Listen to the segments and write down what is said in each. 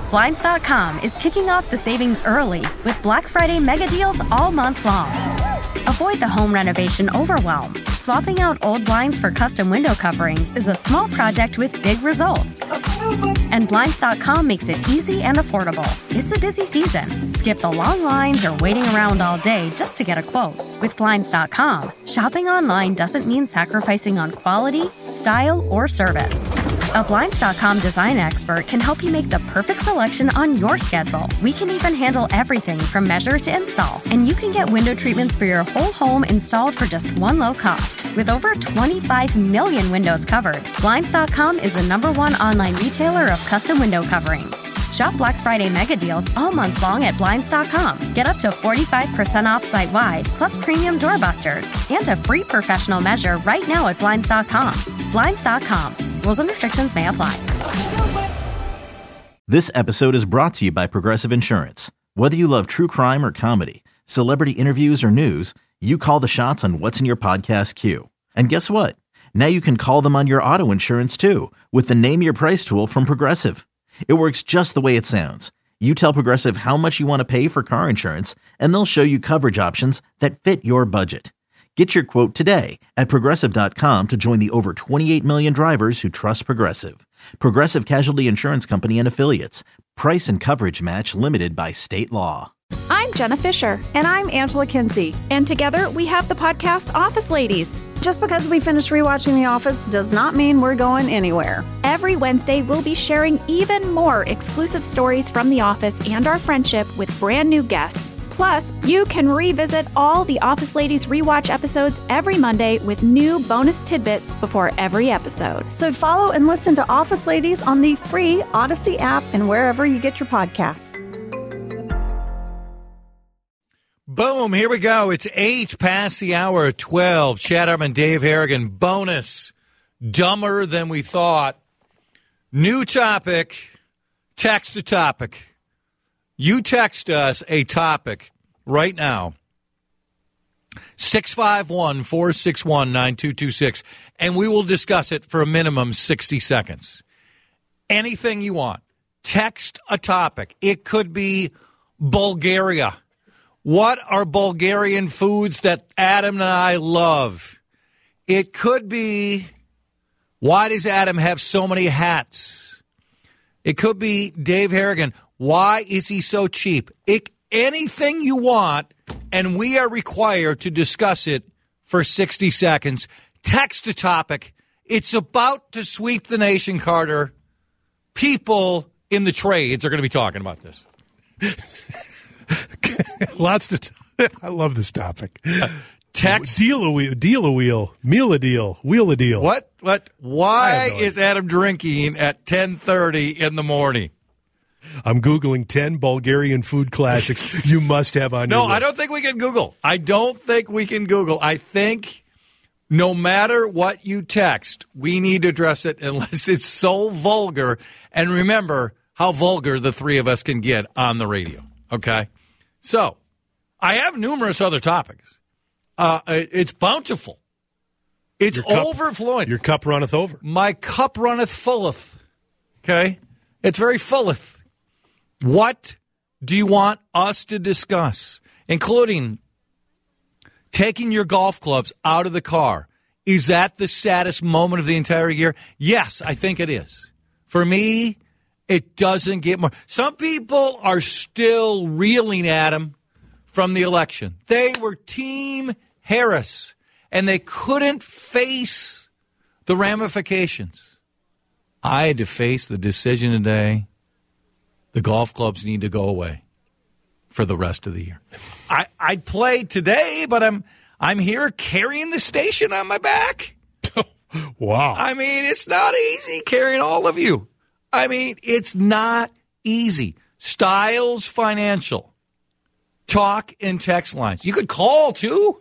Blinds.com is kicking off the savings early with Black Friday mega deals all month long. Avoid the home renovation overwhelm. Swapping out old blinds for custom window coverings is a small project with big results. And Blinds.com makes it easy and affordable. It's a busy season. Skip the long lines or waiting around all day just to get a quote. With Blinds.com, shopping online doesn't mean sacrificing on quality, style, or service. A Blinds.com design expert can help you make the perfect selection on your schedule. We can even handle everything from measure to install. And you can get window treatments for your whole home installed for just one low cost. With over 25 million windows covered, Blinds.com is the #1 online retailer of custom window coverings. Shop Black Friday mega deals all month long at Blinds.com. Get up to 45% off site-wide, plus premium doorbusters, and a free professional measure right now at Blinds.com. Blinds.com. Rules and restrictions may apply. This episode is brought to you by Progressive Insurance. Whether you love true crime or comedy, celebrity interviews or news, you call the shots on what's in your podcast queue. And guess what? Now you can call them on your auto insurance too with the Name Your Price tool from Progressive. It works just the way it sounds. You tell Progressive how much you want to pay for car insurance, and they'll show you coverage options that fit your budget. Get your quote today at Progressive.com to join the over 28 million drivers who trust Progressive. Progressive Casualty Insurance Company and Affiliates. Price and coverage match limited by state law. I'm Jenna Fisher. And I'm Angela Kinsey. And together we have the podcast Office Ladies. Just because we finished rewatching The Office does not mean we're going anywhere. Every Wednesday, we'll be sharing even more exclusive stories from The Office and our friendship with brand new guests. Plus, you can revisit all the Office Ladies rewatch episodes every Monday with new bonus tidbits before every episode. So follow and listen to Office Ladies on the free Odyssey app and wherever you get your podcasts. Boom, here we go. It's 8 past the hour of 12. Chad Hartman, Dave Harrigan, bonus, dumber than we thought. New topic, text a topic. You text us a topic right now, 651-461-9226, and we will discuss it for a minimum 60 seconds. Anything you want. Text a topic. It could be Bulgaria. What are Bulgarian foods that Adam and I love? It could be, why does Adam have so many hats? It could be Dave Harrigan. Why is he so cheap? Anything you want, and we are required to discuss it for 60 seconds. Text a topic. It's about to sweep the nation, Carter. People in the trades are going to be talking about this. Lots to I love this topic. Text. Deal a wheel. Meal a deal. Wheel a deal. What? Why is Adam drinking at 10:30 in the morning? I'm Googling 10 Bulgarian food classics you must have on your list. No, I don't think we can Google. I think no matter what you text, we need to address it unless it's so vulgar. And remember how vulgar the three of us can get on the radio. Okay? So, I have numerous other topics. It's bountiful. It's overflowing. Your cup runneth over. My cup runneth fulleth. Okay? It's very fulleth. What do you want us to discuss? Including taking your golf clubs out of the car. Is that the saddest moment of the entire year? Yes, I think it is. For me, it doesn't get more. Some people are still reeling at him from the election. They were Team Harris, and they couldn't face the ramifications. I had to face the decision today. The golf clubs need to go away for the rest of the year. I'd play today, but I'm here carrying the station on my back. Wow. I mean, it's not easy carrying all of you. I mean, it's not easy. Styles Financial. Talk and text lines. You could call, too.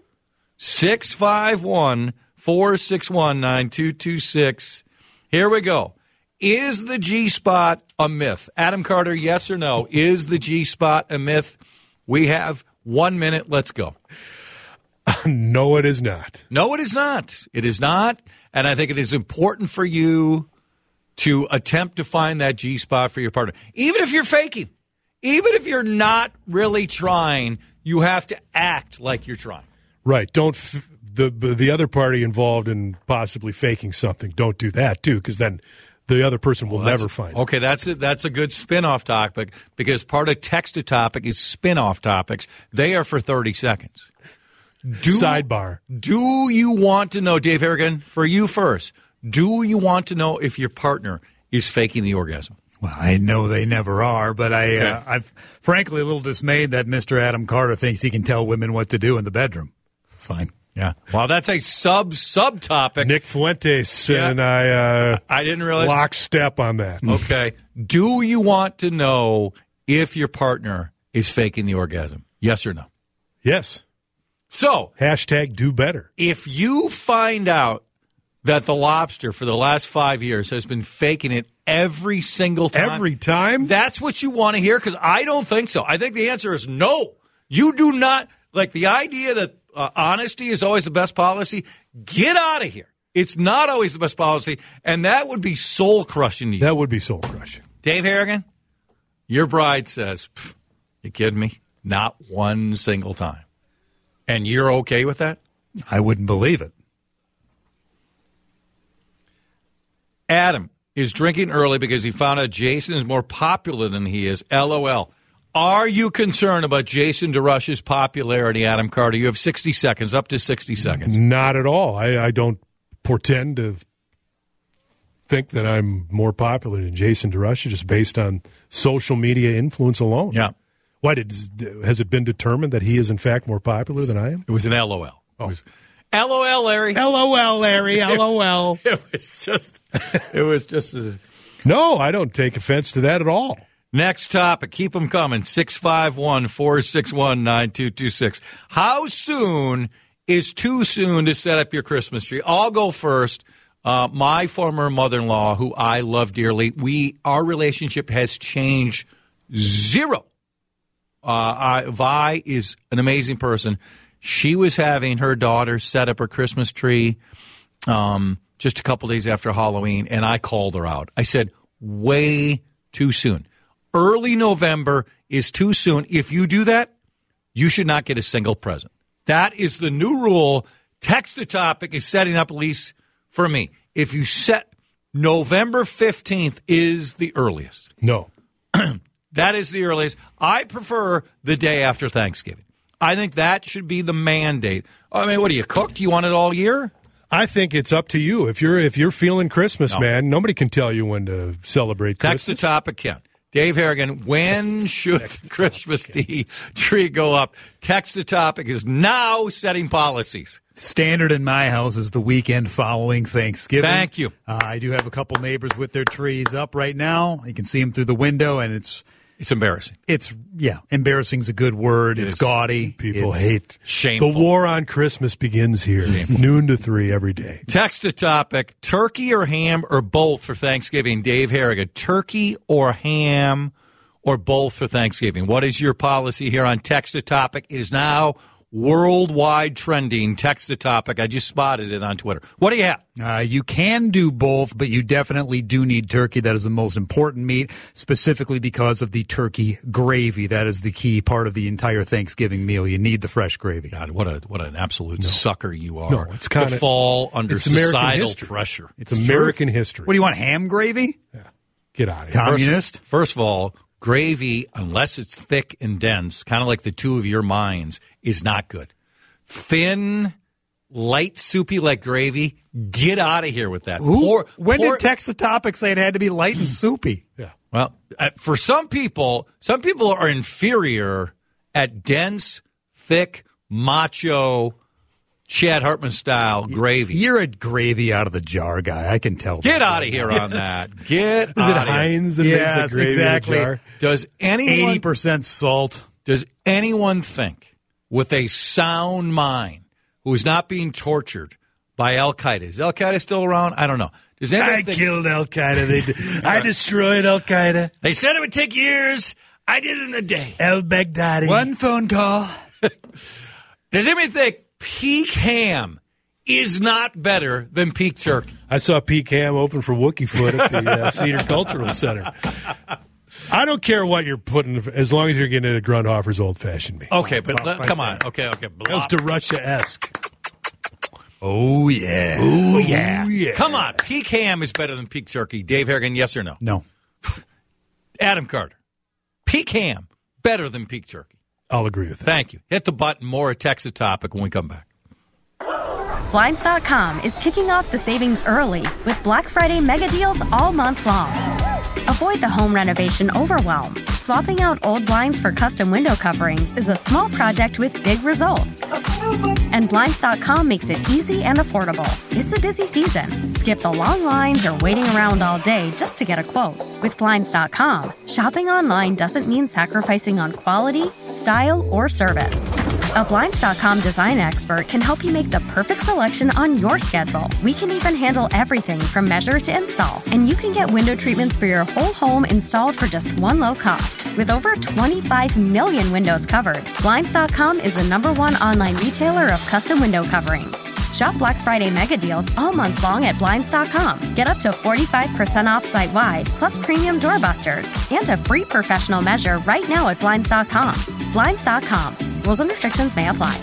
651-461-9226. Here we go. Is the G-spot a myth? Adam Carter, yes or no? Is the G-spot a myth? We have 1 minute. Let's go. No, it is not. No, it is not. It is not. And I think it is important for you to attempt to find that G-spot for your partner. Even if you're faking, even if you're not really trying, you have to act like you're trying. Right. The other party involved in possibly faking something, don't do that, too, because then the other person will never find it. Okay, that's a good spin-off topic, because part of Text-to-Topic is spin-off topics. They are for 30 seconds. Sidebar. Do you want to know, Dave Harrigan, for you first, do you want to know if your partner is faking the orgasm? Well, I know they never are, but I'm frankly a little dismayed that Mr. Adam Carter thinks he can tell women what to do in the bedroom. It's fine. Yeah. Well, that's a subtopic. Nick Fuentes and I didn't realize. Lockstep on that. Okay. Do you want to know if your partner is faking the orgasm? Yes or no? Yes. So, hashtag do better. If you find out that the lobster for the last 5 years has been faking it every single time. Every time? That's what you want to hear? Because I don't think so. I think the answer is no. You do not. Like the idea that honesty is always the best policy, get out of here. It's not always the best policy, and that would be soul-crushing to you. That would be soul-crushing. Dave Harrigan, your bride says, you kidding me? Not one single time. And you're okay with that? I wouldn't believe it. Adam is drinking early because he found out Jason is more popular than he is. LOL. Are you concerned about Jason DeRush's popularity, Adam Carter? You have 60 seconds, up to 60 seconds. Not at all. I don't pretend to think that I'm more popular than Jason DeRush, just based on social media influence alone. Yeah. Why has it been determined that he is, in fact, more popular than I am? It was an LOL. Oh. It was, LOL, Larry. LOL, Larry. LOL. It was just. No, I don't take offense to that at all. Next topic. Keep them coming. 651-461-9226. How soon is too soon to set up your Christmas tree? I'll go first. My former mother-in-law, who I love dearly, our relationship has changed zero. Vi is an amazing person. She was having her daughter set up her Christmas tree just a couple days after Halloween, and I called her out. I said, way too soon. Early November is too soon. If you do that, you should not get a single present. That is the new rule. Text-to-Topic is setting up, at least for me. If you set November 15th is the earliest. No. That is the earliest. I prefer the day after Thanksgiving. I think that should be the mandate. I mean, what do you cook? Do you want it all year? I think it's up to you. If you're feeling Christmas, man, nobody can tell you when to celebrate Christmas. Text-to-Topic, Ken. Dave Harrigan, when should Christmas tree go up? Text-to-Topic is now setting policies. Standard in my house is the weekend following Thanksgiving. Thank you. I do have a couple neighbors with their trees up right now. You can see them through the window, and it's embarrassing. Embarrassing is a good word. It's gaudy. People hate. Shameful. The war on Christmas begins here. Noon to 3 every day. Text-to-Topic, turkey or ham or both for Thanksgiving? Dave Harrigan, turkey or ham or both for Thanksgiving? What is your policy here on Text-to-Topic? It is now worldwide trending. Text-to-Topic. I just spotted it on Twitter. What do you have? You can do both, but you definitely do need turkey. That is the most important meat, specifically because of the turkey gravy. That is the key part of the entire Thanksgiving meal. You need the fresh gravy. God, what an absolute sucker you are. No, it's kind of fall under societal pressure. It's American history. What do you want, ham gravy? Yeah. Get out of here. Communist? First of all, gravy, unless it's thick and dense, kind of like the two of your minds, is not good. Thin, light, soupy like gravy, get out of here with that. When did Text-to-Topic say it had to be light and soupy? Yeah. Well, for some people are inferior at dense, thick, macho, Chad Hartman style gravy. You're a gravy out of the jar guy. I can tell. Get out of here on that. Get out of here. Is it Heinz that makes the gravy exactly. in a jar? Does anyone 80% salt? Does anyone think, with a sound mind, who is not being tortured by Al Qaeda? Is Al Qaeda still around? I don't know. Does anyone think, killed Al Qaeda. I destroyed Al Qaeda. They said it would take years. I did it in a day. El Baghdadi. One phone call. Does anybody think peak ham is not better than Peak Jerky. I saw Peak Ham open for Wookie Foot at the Cedar Cultural Center. I don't care what you're putting, as long as you're getting it at Grundhofer's Old Fashioned Beans. Okay, but come on. Okay. That was DeRusha-esque. Oh, yeah. Oh, yeah. Come on. Peak Ham is better than Peak Jerky. Dave Harrigan, yes or no? No. Adam Carter. Peak Ham, better than Peak Jerky. I'll agree with that. Thank you. Hit the button. More at Text a Topic when we come back. Blinds.com is kicking off the savings early with Black Friday mega deals all month long. Avoid the home renovation overwhelm. Swapping out old blinds for custom window coverings is a small project with big results. And Blinds.com makes it easy and affordable. It's a busy season. Skip the long lines or waiting around all day just to get a quote. With Blinds.com, shopping online doesn't mean sacrificing on quality, style, or service. A Blinds.com design expert can help you make the perfect selection on your schedule. We can even handle everything from measure to install. And you can get window treatments for your whole home installed for just one low cost. With over 25 million windows covered, Blinds.com is the #1 online retailer of custom window coverings. Shop Black Friday mega deals all month long at Blinds.com. Get up to 45% off site-wide, plus premium doorbusters, and a free professional measure right now at Blinds.com. Blinds.com. Rules and restrictions may apply.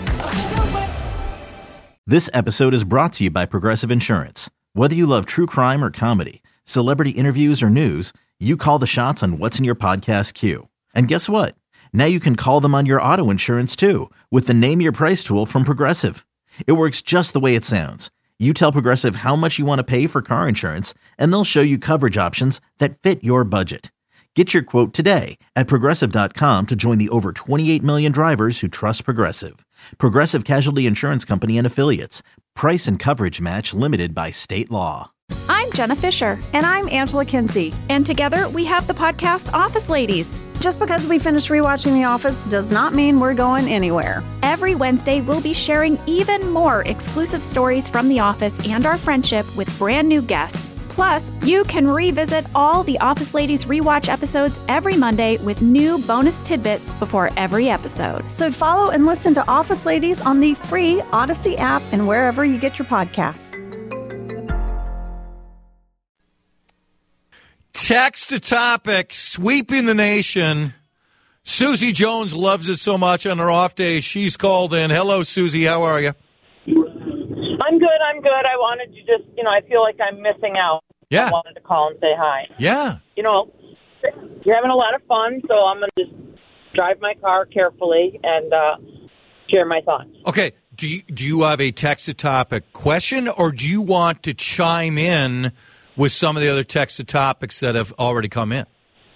This episode is brought to you by Progressive Insurance. Whether you love true crime or comedy, celebrity interviews or news, you call the shots on what's in your podcast queue. And guess what? Now you can call them on your auto insurance too with the Name Your Price tool from Progressive. It works just the way it sounds. You tell Progressive how much you want to pay for car insurance, and they'll show you coverage options that fit your budget. Get your quote today at Progressive.com to join the over 28 million drivers who trust Progressive. Progressive Casualty Insurance Company and Affiliates. Price and coverage match limited by state law. I'm Jenna Fisher. And I'm Angela Kinsey. And together we have the podcast Office Ladies. Just because we finished rewatching The Office does not mean we're going anywhere. Every Wednesday, we'll be sharing even more exclusive stories from The Office and our friendship with brand new guests. Plus, you can revisit all the Office Ladies rewatch episodes every Monday with new bonus tidbits before every episode. So follow and listen to Office Ladies on the free Odyssey app and wherever you get your podcasts. Text a Topic, sweeping the nation. Susie Jones loves it so much on her off days. She's called in. Hello, Susie. How are you? I'm good. I wanted to just, I feel like I'm missing out. Yeah. I wanted to call and say hi. Yeah. You're having a lot of fun, so I'm going to just drive my car carefully and share my thoughts. Okay. Do you have a Text a Topic question, or do you want to chime in with some of the other Text a Topics that have already come in?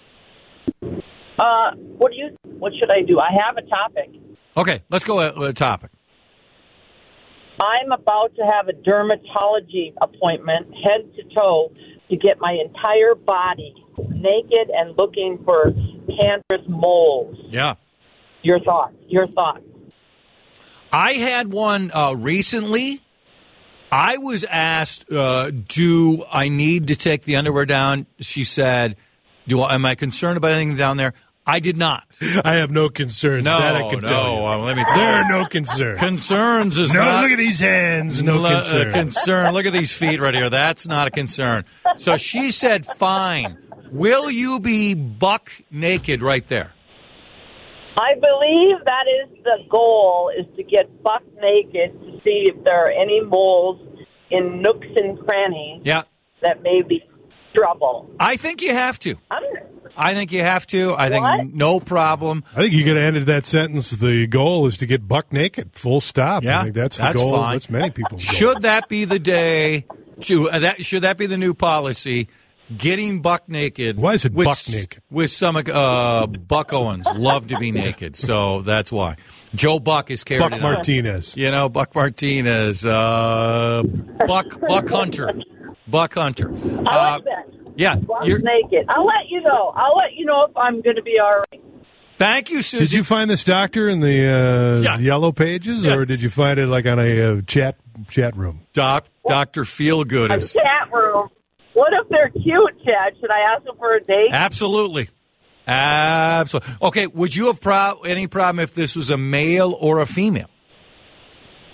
What should I do? I have a topic. Okay, let's go with a topic. I'm about to have a dermatology appointment, head to toe, to get my entire body naked and looking for cancerous moles. Yeah. Your thoughts. I had one recently. I was asked, do I need to take the underwear down? She said, am I concerned about anything down there? I did not. I have no concerns. That I can tell you. Let me tell you. There are no concerns. Concerns is no, not. Look at these hands. No concern. Concern. Look at these feet right here. That's not a concern. So she said, fine. Will you be buck naked right there? I believe that is the goal, is to get buck naked to see if there are any moles in nooks and crannies that may be trouble. I think you have to. I think you have to. I think no problem. I think you got to end that sentence. The goal is to get buck naked. Full stop. Yeah, I think that's the goal. Fine. That's many people's goal. Should that be the day? Should that be the new policy? Getting buck naked. Why is it buck naked? With some Buck Owens love to be naked, so that's why. Joe Buck is carried. Buck Martinez. Buck Martinez. Buck Hunter. Buck Hunter. I like that. Yeah, you're naked. I'll let you know if I'm going to be all right. Thank you, Susie. Did you find this doctor in the yellow pages, or did you find it like on a chat room? Dr. Feelgood is a chat room. What if they're cute, Chad? Should I ask them for a date? Absolutely. Okay, would you have any problem if this was a male or a female?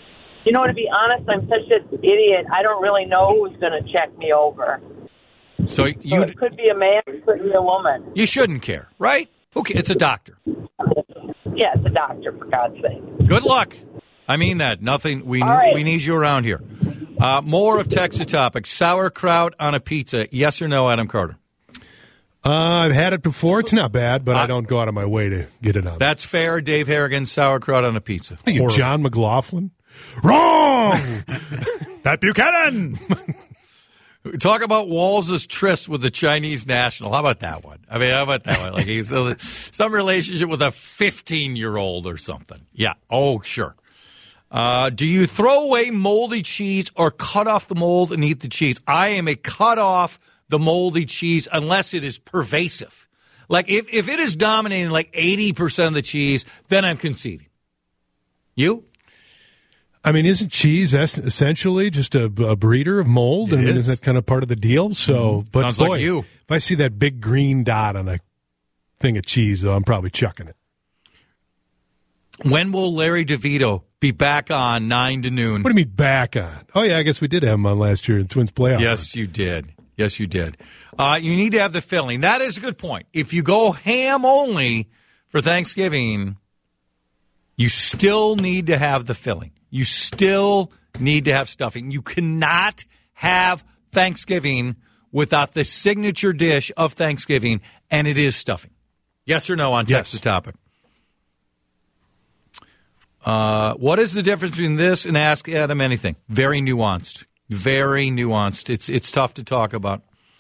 You know, to be honest, I'm such an idiot. I don't really know who's going to check me over. So it could be a man, it could be a woman. You shouldn't care, right? Okay, it's a doctor. Yeah, it's a doctor, for God's sake. Good luck. I mean that. Nothing. We need you around here. More of Texas topics. Sauerkraut on a pizza. Yes or no, Adam Carter? I've had it before. It's not bad, but I don't go out of my way to get it on. That's fair. Dave Harrigan, sauerkraut on a pizza. Are you John McLaughlin? Wrong! Pat Buchanan! Talk about Walls' tryst with the Chinese national. How about that one? I mean, how about that one? Like he's some relationship with a 15-year-old or something. Yeah. Oh, sure. Do you throw away moldy cheese or cut off the mold and eat the cheese? I am a cut off the moldy cheese unless it is pervasive. Like if it is dominating like 80% of the cheese, then I'm conceding. You? I mean, isn't cheese essentially just a breeder of mold? I mean, isn't that kind of part of the deal? So, but sounds boy, like you. If I see that big green dot on a thing of cheese, though, I'm probably chucking it. When will Larry DeVito be back on 9 to noon? What do you mean back on? Oh, yeah, I guess we did have him on last year in Twins playoff. Yes, you did. Yes, you did. You need to have the filling. That is a good point. If you go ham only for Thanksgiving, you still need to have the filling. You still need to have stuffing. You cannot have Thanksgiving without the signature dish of Thanksgiving, and it is stuffing. Yes or no on Text the Topic? What is the difference between this and Ask Adam Anything? Very nuanced. Very nuanced. It's tough to talk about.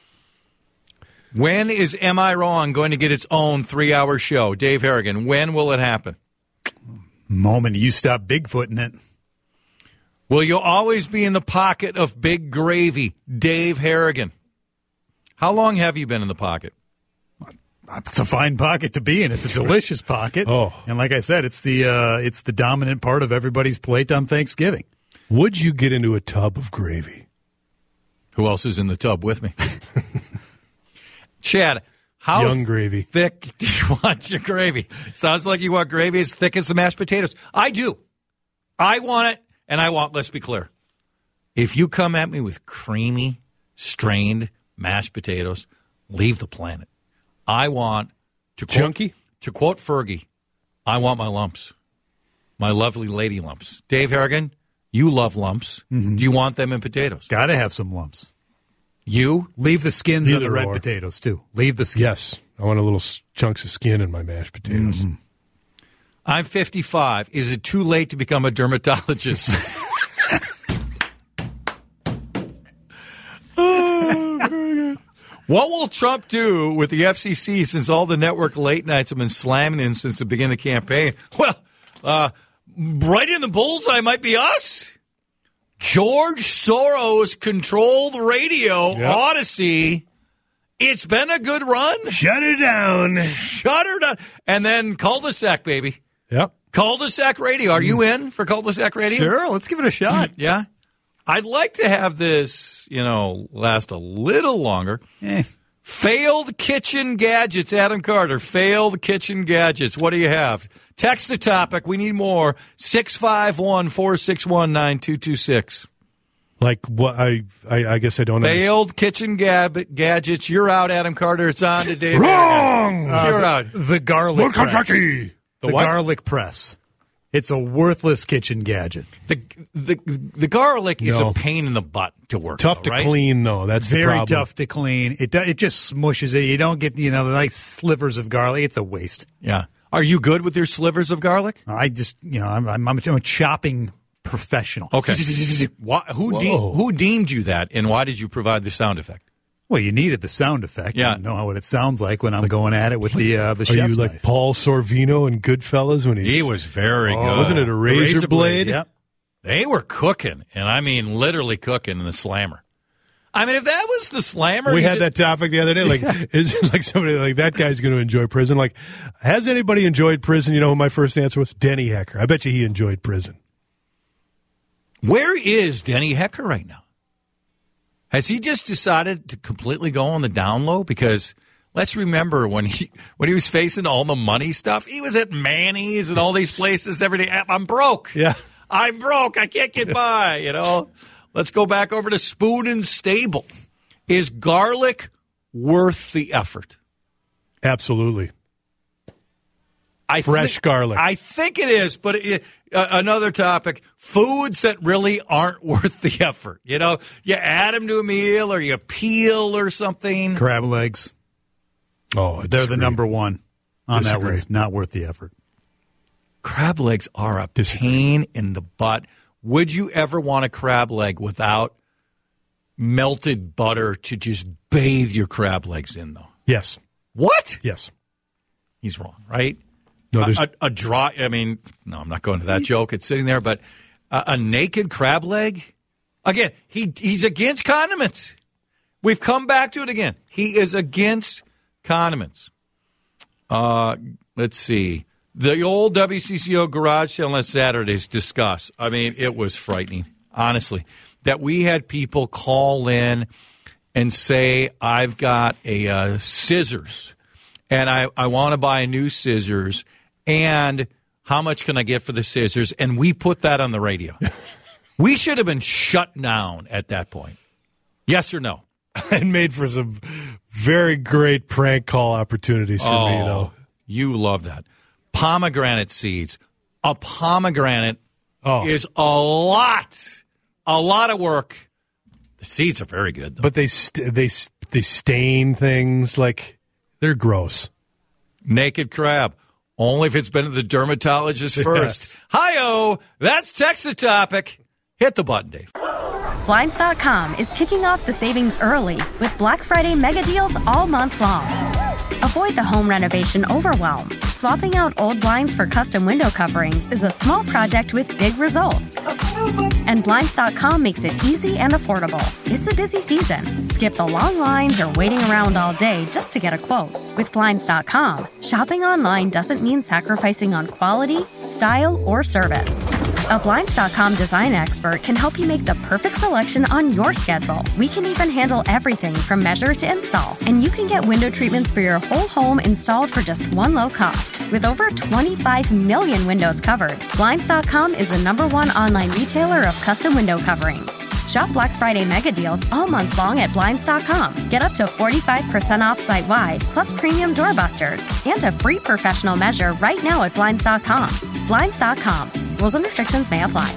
When is Am I Wrong going to get its own 3-hour show? Dave Harrigan, when will it happen? Moment you stop Bigfooting it. Will you always be in the pocket of big gravy? Dave Harrigan. How long have you been in the pocket? It's a fine pocket to be in. It's a delicious pocket. Oh. And like I said, it's the dominant part of everybody's plate on Thanksgiving. Would you get into a tub of gravy? Who else is in the tub with me? Chad, how young gravy thick do you want your gravy? Sounds like you want gravy as thick as the mashed potatoes. I do. I want it, and I want, let's be clear, if you come at me with creamy, strained mashed potatoes, leave the planet. I want to quote, chunky? To quote Fergie, I want my lumps, my lovely lady lumps. Dave Harrigan, you love lumps. Mm-hmm. Do you want them in potatoes? Got to have some lumps. You? Leave the skins on the red potatoes, too. Leave the skins. Yes. I want a little chunks of skin in my mashed potatoes. Mm-hmm. I'm 55. Is it too late to become a dermatologist? Oh, very good. What will Trump do with the FCC since all the network late nights have been slamming him since the beginning of the campaign? Well, right in the bullseye might be us. George Soros controlled radio, yep. Odyssey. It's been a good run. Shut her down. Shut her down. And then cul-de-sac, baby. Yep. Cul-de-sac radio. Are you in for cul-de-sac radio? Sure. Let's give it a shot. Yeah. I'd like to have this, last a little longer. Failed kitchen gadgets, Adam Carter. Failed kitchen gadgets. What do you have? Text the topic. We need more. 651-461-9226. Like what? I guess I don't know. Failed kitchen gadgets. You're out, Adam Carter. It's on today. Wrong! You're out. The garlic press. Kentucky. The garlic press. It's a worthless kitchen gadget. The garlic is a pain in the butt to work. Tough to clean, though. That's the problem. Very tough to clean. It just smushes it. You don't get nice slivers of garlic. It's a waste. Yeah. Are you good with your slivers of garlic? I just I'm a chopping professional. Okay. Who deemed you that, and why did you provide the sound effect? Well, you needed the sound effect. Yeah. You know what it sounds like when I'm going at it with the chef's Are you like knife. Paul Sorvino in Goodfellas when he was very good? Wasn't it a razor blade? Yep. They were cooking, and I mean literally cooking in the slammer. I mean, if that was the slammer, we had that topic the other day. Like, is it like somebody like that guy's going to enjoy prison? Like, has anybody enjoyed prison? You know who my first answer was? Denny Hecker. I bet you he enjoyed prison. Where is Denny Hecker right now? Has he just decided to completely go on the down low? Because let's remember when he was facing all the money stuff, he was at Manny's and all these places every day. I'm broke. Yeah. I'm broke. I can't get by, you know. Let's go back over to Spoon and Stable. Is garlic worth the effort? Absolutely. Fresh garlic. I think it is, but another topic, foods that really aren't worth the effort. You know, you add them to a meal or you peel or something. Crab legs. Oh, they're the number one on that list. Not worth the effort. Crab legs are a pain in the butt. Would you ever want a crab leg without melted butter to just bathe your crab legs in, though? Yes. What? Yes. He's wrong, right? No, a dry, I mean, no, I'm not going to that joke. It's sitting there, but a naked crab leg? Again, he's against condiments. We've come back to it again. He is against condiments. Let's see. The old WCCO garage sale on Saturdays discuss. I mean, it was frightening, honestly, that we had people call in and say, I've got a scissors, and I want to buy a new scissors, and how much can I get for the scissors? And we put that on the radio. We should have been shut down at that point. Yes or no? And made for some very great prank call opportunities for me, though. You love that. Pomegranate seeds. A pomegranate is a lot of work. The seeds are very good, though. But they stain things like they're gross. Naked crab. Only if it's been to the dermatologist first. Yes. Hi-oh, that's Texas Topic. Hit the button, Dave. Blinds.com is kicking off the savings early with Black Friday mega deals all month long. Avoid the home renovation overwhelm. Swapping out old blinds for custom window coverings is a small project with big results. And Blinds.com makes it easy and affordable. It's a busy season. Skip the long lines or waiting around all day just to get a quote. With Blinds.com, shopping online doesn't mean sacrificing on quality, style, or service. A Blinds.com design expert can help you make the perfect selection on your schedule. We can even handle everything from measure to install. And you can get window treatments for your whole home installed for just one low cost. With over 25 million windows covered, Blinds.com is the #1 online retailer of custom window coverings. Shop Black Friday mega deals all month long at Blinds.com. Get up to 45% off site-wide, plus premium doorbusters, and a free professional measure right now at Blinds.com. Blinds.com. Rules and restrictions may apply.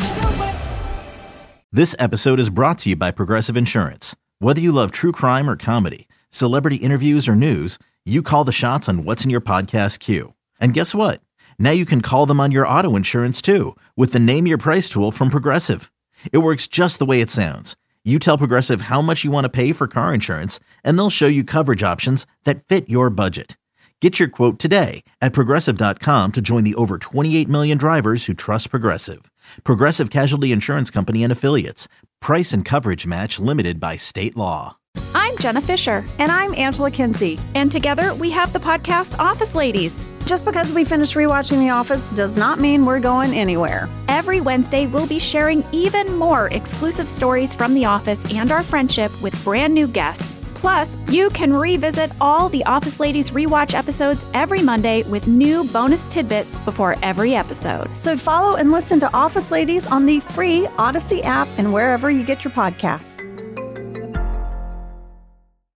This episode is brought to you by Progressive Insurance. Whether you love true crime or comedy, celebrity interviews or news, you call the shots on what's in your podcast queue. And guess what? Now you can call them on your auto insurance too with the Name Your Price tool from Progressive. It works just the way it sounds. You tell Progressive how much you want to pay for car insurance, and they'll show you coverage options that fit your budget. Get your quote today at Progressive.com to join the over 28 million drivers who trust Progressive. Progressive Casualty Insurance Company and Affiliates. Price and coverage match limited by state law. I'm Jenna Fisher. And I'm Angela Kinsey. And together we have the podcast Office Ladies. Just because we finished rewatching The Office does not mean we're going anywhere. Every Wednesday, we'll be sharing even more exclusive stories from The Office and our friendship with brand new guests. Plus, you can revisit all the Office Ladies rewatch episodes every Monday with new bonus tidbits before every episode. So follow and listen to Office Ladies on the free Odyssey app and wherever you get your podcasts.